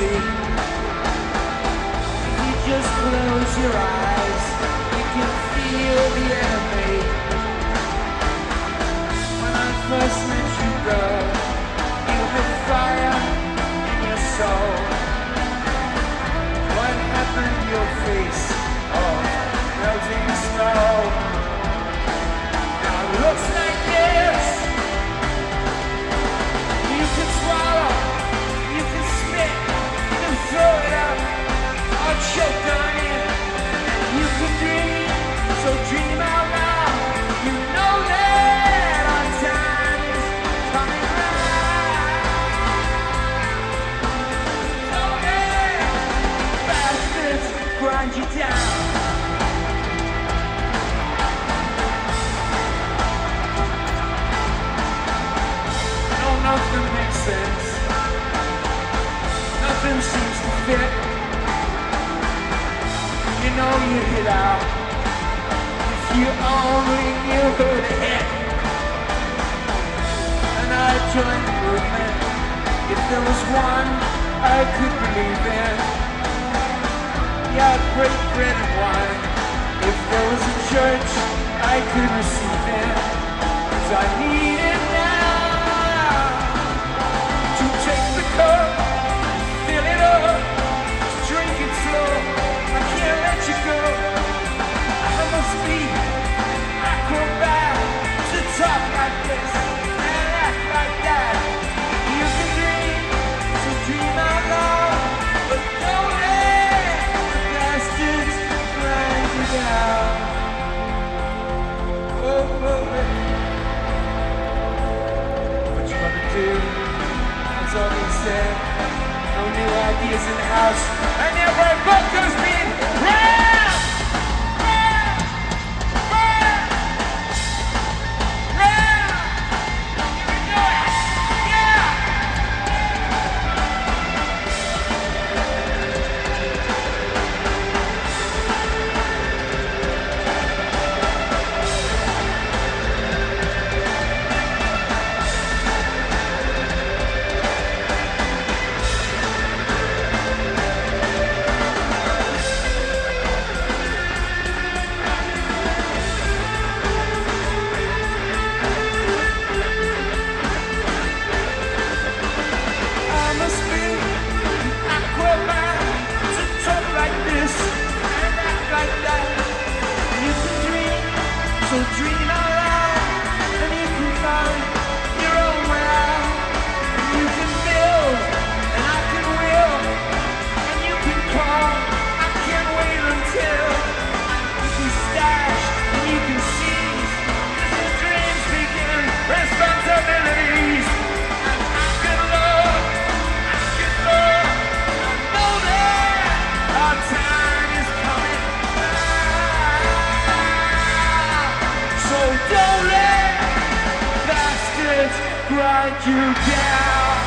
see. If you just close your eyes, you can feel the enemy. When I first met you, girl, you had fire in your soul. What happened to your face? Oh, melting snow. Now it looks like this. You can swallow, you can spit, you can throw it up, or choke on it. You can dream, so dream out loud. You know that our time is coming round. So yeah, bastards grind you down. No, nothing makes sense. Nothing seems to fit. You know you hit out. If you only knew who to hit. And I'd join the movement if there was one I could believe in. Yeah, I'd break bread and wine if there was a church I could receive in. 'Cause I need it now to take the cup, fill it up, drink it slow. I can't let you go. I must be an acrobat to talk like this and act like that. You can dream, so dream out loud, but don't let the bastards grind you down. Oh, oh, oh. What you gonna do? That's all they said. No new ideas in the house, and every book has been read. So dream out loud, and you can find your own way out. And you can build, and I can will, and you can call. I can't wait until you can stash, and you can seize. 'Cause the dreams begin responsibilities. And I can love, I know that our time is coming. So don't let bastards grind you down.